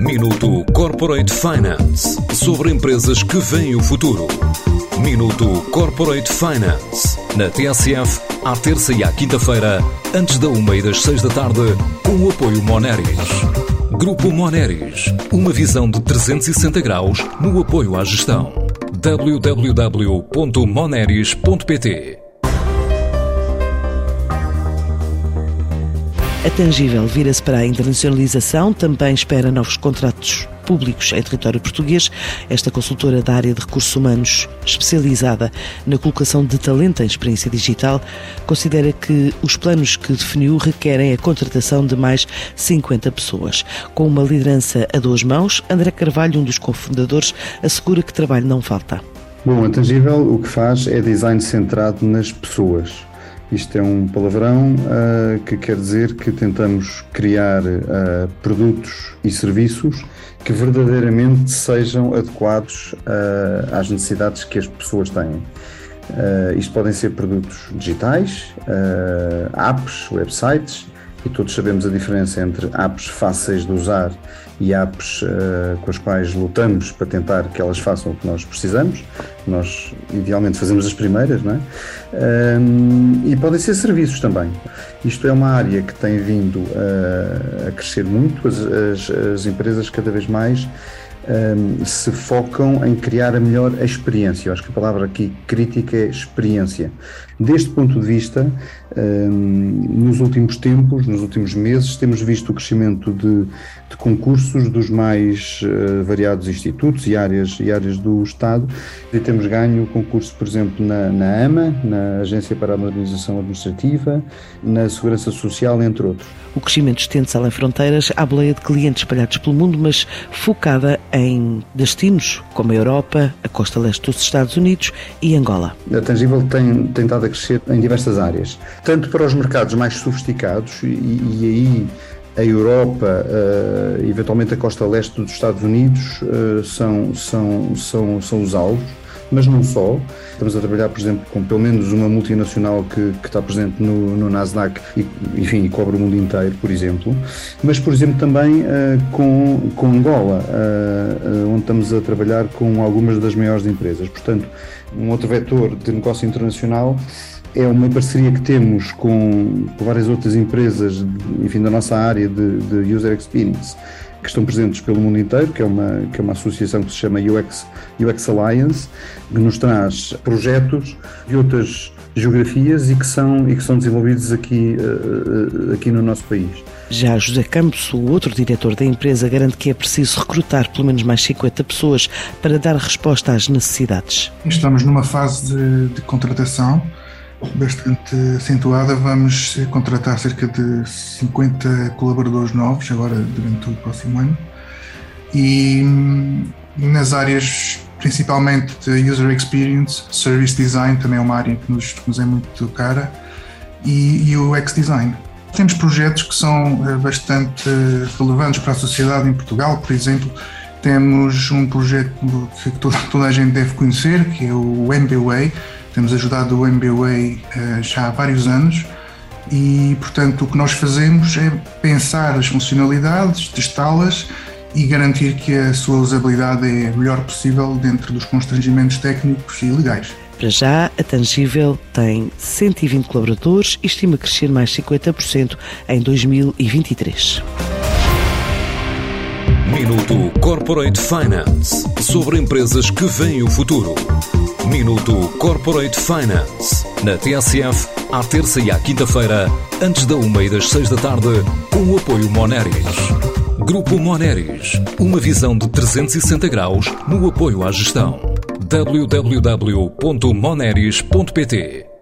Minuto Corporate Finance. Sobre empresas que veem o futuro. Minuto Corporate Finance. Na TSF, à terça e à quinta-feira, antes da 1 e das 6 da tarde, com o apoio Moneris. Grupo Moneris. Uma visão de 360 graus no apoio à gestão. www.moneris.pt. A Tangível vira-se para a internacionalização, também espera novos contratos públicos em território português. Esta consultora da área de recursos humanos, especializada na colocação de talento em experiência digital, considera que os planos que definiu requerem a contratação de mais 50 pessoas. Com uma liderança a duas mãos, André Carvalho, um dos cofundadores, assegura que trabalho não falta. Bom, a Tangível o que faz é design centrado nas pessoas. Isto é um palavrão que quer dizer que tentamos criar produtos e serviços que verdadeiramente sejam adequados às necessidades que as pessoas têm. Isto podem ser produtos digitais, apps, websites, e todos sabemos a diferença entre apps fáceis de usar e apps com as quais lutamos para tentar que elas façam o que nós precisamos. Nós, idealmente, fazemos as primeiras, não é? E podem ser serviços também. Isto é uma área que tem vindo a crescer muito. As empresas cada vez mais se focam em criar a melhor experiência. Eu acho que a palavra aqui crítica é experiência. Deste ponto de vista, nos últimos tempos, nos últimos meses, temos visto o crescimento de concursos dos mais variados institutos e áreas do Estado, e temos ganho concurso, por exemplo, na AMA, na Agência para a Modernização Administrativa, na Segurança Social, entre outros. O crescimento estende-se além fronteiras, à boleia de clientes espalhados pelo mundo, mas focada em destinos como a Europa, a costa leste dos Estados Unidos e Angola. A Tangível tem tentado a crescer em diversas áreas, tanto para os mercados mais sofisticados, e aí a Europa, eventualmente a costa leste dos Estados Unidos, são os alvos, mas não só. Estamos a trabalhar, por exemplo, com pelo menos uma multinacional que está presente no Nasdaq e cobre o mundo inteiro, por exemplo. Mas, por exemplo, também com Angola, onde estamos a trabalhar com algumas das maiores empresas. Portanto, um outro vetor de negócio internacional é uma parceria que temos com várias outras empresas, da nossa área de User Experience, que estão presentes pelo mundo inteiro, que é uma associação que se chama UX Alliance, que nos traz projetos de outras geografias e que são desenvolvidos aqui no nosso país. Já José Campos, o outro diretor da empresa, garante que é preciso recrutar pelo menos mais 50 pessoas para dar resposta às necessidades. Estamos numa fase de contratação bastante acentuada. Vamos contratar cerca de 50 colaboradores novos agora durante o próximo ano, e nas áreas principalmente de User Experience, Service Design também é uma área que nos é muito cara, e UX Design. Temos projetos que são bastante relevantes para a sociedade em Portugal. Por exemplo, temos um projeto que toda a gente deve conhecer, que é o MBWay. Temos ajudado o MBWay já há vários anos e, portanto, o que nós fazemos é pensar as funcionalidades, testá-las e garantir que a sua usabilidade é a melhor possível dentro dos constrangimentos técnicos e legais. Para já, a Tangível tem 120 colaboradores e estima crescer mais 50% em 2023. Minuto Corporate Finance. Sobre empresas que veem o futuro. Minuto Corporate Finance. Na TSF, à terça e à quinta-feira, antes da 1 e das 6 da tarde, com o apoio Moneris. Grupo Moneris. Uma visão de 360 graus no apoio à gestão. www.moneris.pt